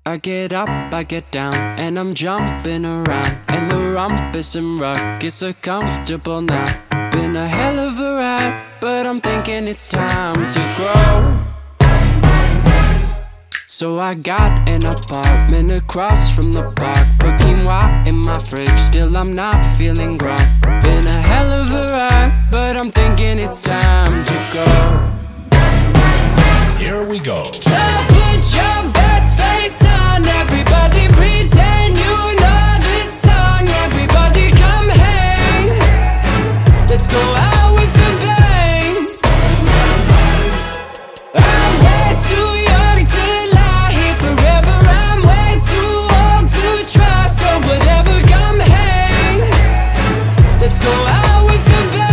I get up, I get down, and I'm jumping around. And the rumpus and ruckus are comfortable now. Been a hell of a ride, but I'm thinking it's time to grow. So I got an apartment across from the park. Put quinoa in my fridge, still I'm not feeling grown. Been a hell of a ride, but I'm thinking it's time to go. Here we go. So put your best face on, everybody pretend you know this song. Everybody come hang, let's go out with a bang. I'm way too young to lie here forever. I'm way too old to try, so whatever, come hang, let's go out with a bang.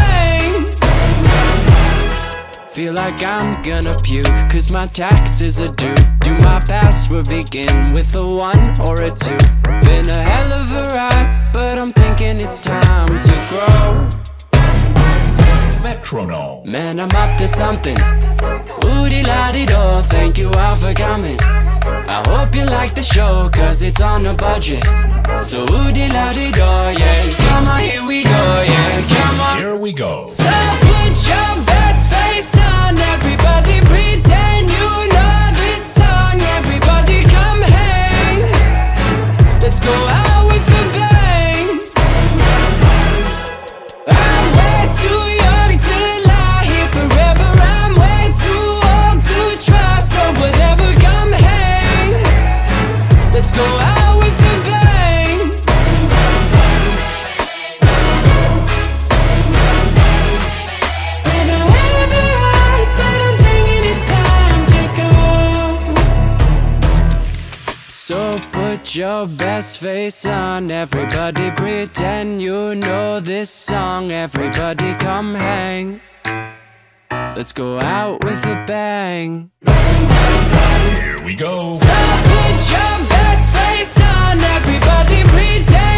Feel like I'm gonna puke, cause my taxes are due. Do my password begin with a 1 or a 2? Been a hell of a ride, but I'm thinking it's time to grow. Metronome. Man, I'm up to something. Oodie-la-dee-do, thank you all for coming. I hope you like the show, cause it's on a budget. So oodie-la-dee-do, yeah. Come on, here we go, yeah. Come on. Here we go. So put your best face on, everybody pretend you know this song. Everybody come hang, let's go out with a bang. I'm way too young to lie here forever. I'm way too old to try, so whatever, come hang, let's go out with a bang. Been a hell of a ride, but I'm thinking it's time to go. So put your best face on, everybody pretend you know this song. Everybody come hang, let's go out with a bang. Here we go. So put your best face on, everybody pretend